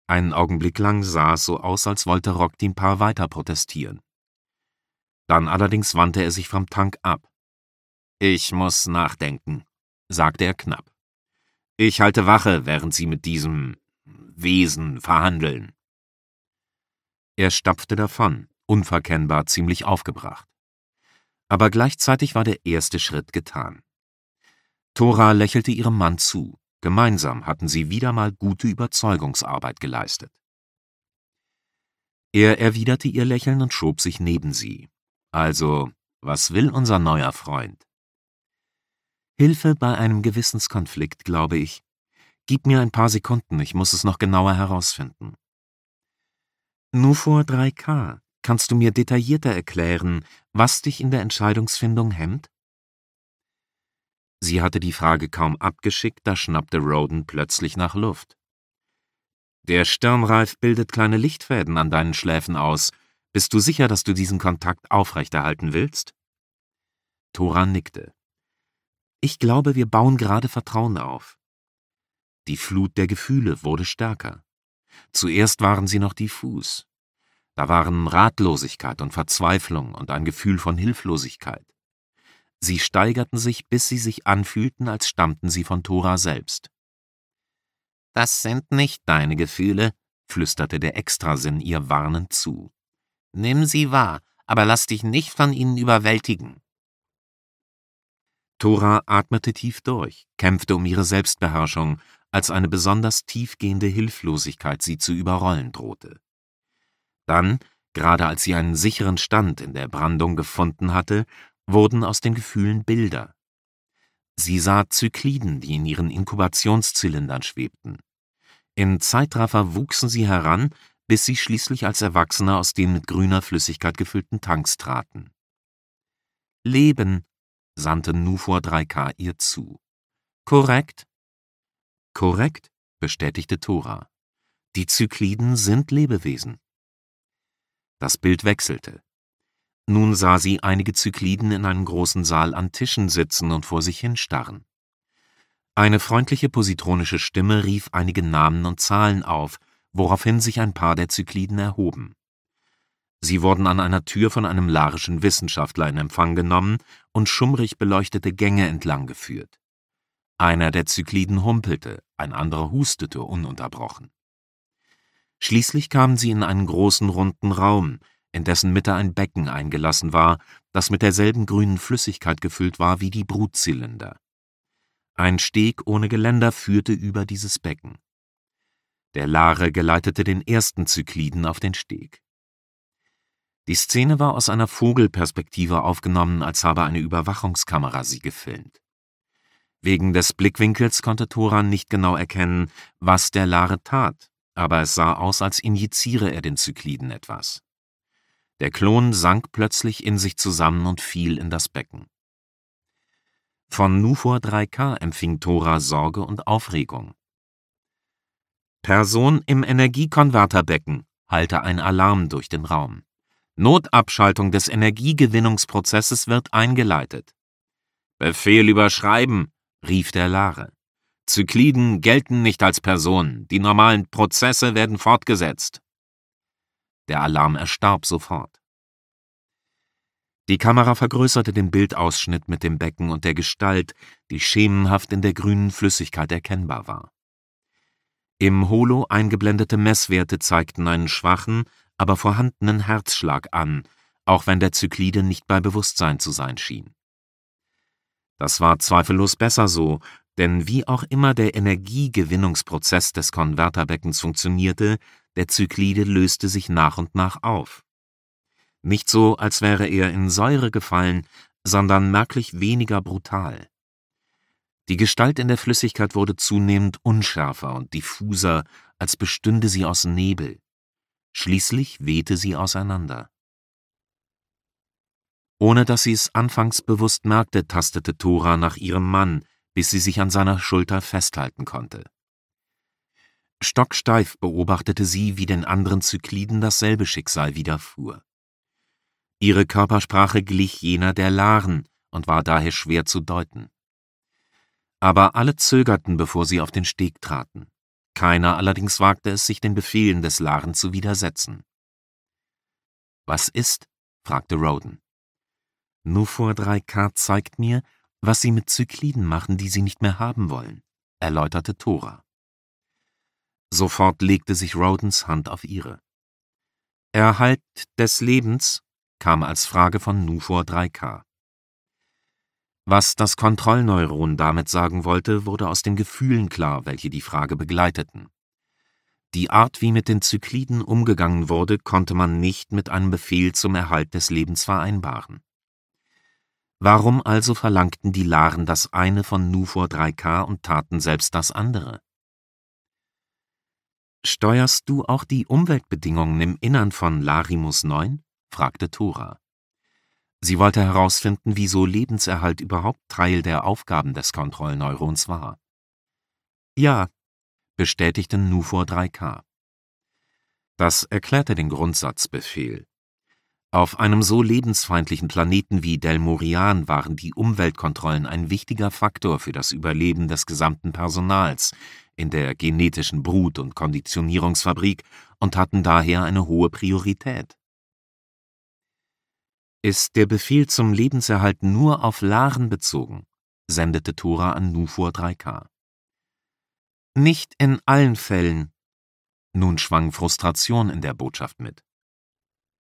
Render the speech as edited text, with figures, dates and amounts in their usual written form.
Einen Augenblick lang sah es so aus, als wollte Roktin Paar weiter protestieren. Dann allerdings wandte er sich vom Tank ab. »Ich muss nachdenken«, sagte er knapp. »Ich halte Wache, während Sie mit diesem Wesen verhandeln.« Er stapfte davon, unverkennbar ziemlich aufgebracht. Aber gleichzeitig war der erste Schritt getan. Tora lächelte ihrem Mann zu. Gemeinsam hatten sie wieder mal gute Überzeugungsarbeit geleistet. Er erwiderte ihr Lächeln und schob sich neben sie. »Also, was will unser neuer Freund?« »Hilfe bei einem Gewissenskonflikt, glaube ich. Gib mir ein paar Sekunden, ich muss es noch genauer herausfinden.« »Nufor 3K, kannst du mir detaillierter erklären, was dich in der Entscheidungsfindung hemmt?« Sie hatte die Frage kaum abgeschickt, da schnappte Roden plötzlich nach Luft. »Der Stirnreif bildet kleine Lichtfäden an deinen Schläfen aus. Bist du sicher, dass du diesen Kontakt aufrechterhalten willst?« Tora nickte. »Ich glaube, wir bauen gerade Vertrauen auf.« Die Flut der Gefühle wurde stärker. Zuerst waren sie noch diffus. Da waren Ratlosigkeit und Verzweiflung und ein Gefühl von Hilflosigkeit. Sie steigerten sich, bis sie sich anfühlten, als stammten sie von Tora selbst. »Das sind nicht deine Gefühle«, flüsterte der Extrasinn ihr warnend zu. »Nimm sie wahr, aber lass dich nicht von ihnen überwältigen.« Tora atmete tief durch, kämpfte um ihre Selbstbeherrschung, als eine besonders tiefgehende Hilflosigkeit sie zu überrollen drohte. Dann, gerade als sie einen sicheren Stand in der Brandung gefunden hatte, wurden aus den Gefühlen Bilder. Sie sah Zykliden, die in ihren Inkubationszylindern schwebten. In Zeitraffer wuchsen sie heran, bis sie schließlich als Erwachsene aus den mit grüner Flüssigkeit gefüllten Tanks traten. »Leben«, sandte Nufor 3K ihr zu. »Korrekt?« »Korrekt«, bestätigte Tora. »Die Zykliden sind Lebewesen.« Das Bild wechselte. Nun sah sie einige Zykliden in einem großen Saal an Tischen sitzen und vor sich hinstarren. Eine freundliche positronische Stimme rief einige Namen und Zahlen auf, woraufhin sich ein paar der Zykliden erhoben. Sie wurden an einer Tür von einem larischen Wissenschaftler in Empfang genommen und schummrig beleuchtete Gänge entlang geführt. Einer der Zykliden humpelte, ein anderer hustete ununterbrochen. Schließlich kamen sie in einen großen runden Raum, in dessen Mitte ein Becken eingelassen war, das mit derselben grünen Flüssigkeit gefüllt war wie die Brutzylinder. Ein Steg ohne Geländer führte über dieses Becken. Der Lare geleitete den ersten Zykliden auf den Steg. Die Szene war aus einer Vogelperspektive aufgenommen, als habe eine Überwachungskamera sie gefilmt. Wegen des Blickwinkels konnte Tora nicht genau erkennen, was der Lare tat, aber es sah aus, als injiziere er den Zykliden etwas. Der Klon sank plötzlich in sich zusammen und fiel in das Becken. Von Nufor 3K empfing Tora Sorge und Aufregung. »Person im Energiekonverterbecken«, hallte ein Alarm durch den Raum. »Notabschaltung des Energiegewinnungsprozesses wird eingeleitet.« »Befehl überschreiben«, rief der Lare. »Zykliden gelten nicht als Personen, die normalen Prozesse werden fortgesetzt.« Der Alarm erstarb sofort. Die Kamera vergrößerte den Bildausschnitt mit dem Becken und der Gestalt, die schemenhaft in der grünen Flüssigkeit erkennbar war. Im Holo eingeblendete Messwerte zeigten einen schwachen, aber vorhandenen Herzschlag an, auch wenn der Zyklide nicht bei Bewusstsein zu sein schien. Das war zweifellos besser so, denn wie auch immer der Energiegewinnungsprozess des Konverterbeckens funktionierte, der Zyklide löste sich nach und nach auf. Nicht so, als wäre er in Säure gefallen, sondern merklich weniger brutal. Die Gestalt in der Flüssigkeit wurde zunehmend unschärfer und diffuser, als bestünde sie aus Nebel. Schließlich wehte sie auseinander. Ohne dass sie es anfangs bewusst merkte, tastete Tora nach ihrem Mann, bis sie sich an seiner Schulter festhalten konnte. Stocksteif beobachtete sie, wie den anderen Zykliden dasselbe Schicksal widerfuhr. Ihre Körpersprache glich jener der Laren und war daher schwer zu deuten. Aber alle zögerten, bevor sie auf den Steg traten. Keiner allerdings wagte es, sich den Befehlen des Laren zu widersetzen. »Was ist?« fragte Roden. »Nufor 3K zeigt mir, was sie mit Zykliden machen, die sie nicht mehr haben wollen«, erläuterte Tora. Sofort legte sich Rodens Hand auf ihre. »Erhalt des Lebens?« kam als Frage von Nufor 3K. Was das Kontrollneuron damit sagen wollte, wurde aus den Gefühlen klar, welche die Frage begleiteten. Die Art, wie mit den Zykliden umgegangen wurde, konnte man nicht mit einem Befehl zum Erhalt des Lebens vereinbaren. Warum also verlangten die Laren das eine von Nufor 3K und taten selbst das andere? »Steuerst du auch die Umweltbedingungen im Innern von Larimus 9?« fragte Tora. Sie wollte herausfinden, wieso Lebenserhalt überhaupt Teil der Aufgaben des Kontrollneurons war. »Ja«, bestätigte Nufor 3K. Das erklärte den Grundsatzbefehl. Auf einem so lebensfeindlichen Planeten wie Delmorian waren die Umweltkontrollen ein wichtiger Faktor für das Überleben des gesamten Personals in der genetischen Brut- und Konditionierungsfabrik und hatten daher eine hohe Priorität. »Ist der Befehl zum Lebenserhalt nur auf Laren bezogen?« sendete Tora an Nufor 3K. »Nicht in allen Fällen.« Nun schwang Frustration in der Botschaft mit.